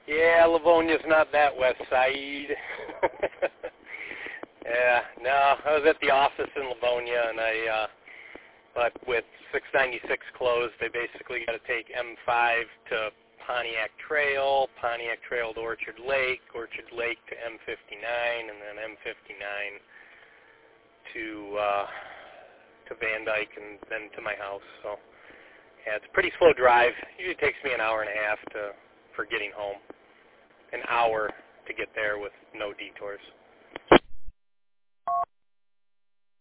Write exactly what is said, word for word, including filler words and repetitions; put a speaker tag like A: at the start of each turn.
A: Yeah, Livonia's not that west side. Yeah, no, I was at the office in Livonia, and I, uh, but with six ninety-six closed, they basically got to take M five to Pontiac Trail, Pontiac Trail to Orchard Lake, Orchard Lake to M fifty-nine, and then M fifty-nine to uh, to Van Dyke, and then to my house. So, yeah, it's a pretty slow drive. Usually takes me an hour and a half to for getting home. An hour to get there with no detours.